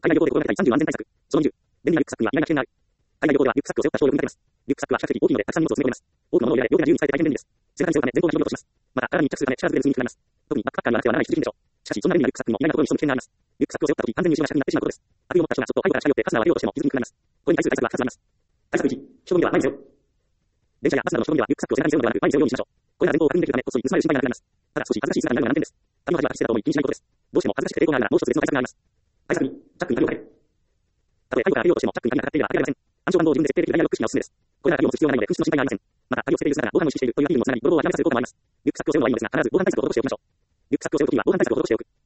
海外旅行で心がけたい30安全対策。その20、便利なリュックサックには意外な危険がある。海外旅行ではリュックサックを背負った人をよく見かけます。リュックサックは比較的大きいのでたくさん荷物を詰め込めます。多くのものを入れられ、容器が自由に使えて大変便利です。背中に背負うため前方が広々とします。また、体に密着するため力ずれずにくられます。特にバックパッカーにはなくてはならない必需品でしょう。しかし、そんな便利なリュックサックにも意外なところに潜む危険があります。リュックサックを背負った時、完全に後ろが尺になってしまうことです。悪意を持った人がそっと背後から近寄ってファスナーを開けようとしても気づきにくくなります。これに対する対策は2つあります。対策1、処分では前に背負う。電車やバスなどの処分ではリュックサックを背中に背負うのではなく前に背負うようにしましょう。これら前方を確認できるためこっそり盗まれる心配がなくなります。ただ少し恥ずかしい姿になるのが難点です。旅の恥は達成だと思い気にしないことです。どうしても恥ずかしくて抵抗があるならもう一つ別の対策があります。対策2、チャックに鍵をかける。たとえ背後から開けようとしてもチャックに鍵がかかっていれば開けられません。暗証番号を自分で設定できるダイヤルロック式がおすすめです。これなら鍵を持つ必要がないので紛失の心配がありません。また鍵を設定する際は防犯を意識しているというアピールもつながり泥棒を諦めさせる効果もあります。リュックサックを背負うのはいいのですが必ず防犯対策を施しておきましょう。リュックサックを背負うときは防犯対策を施しておく。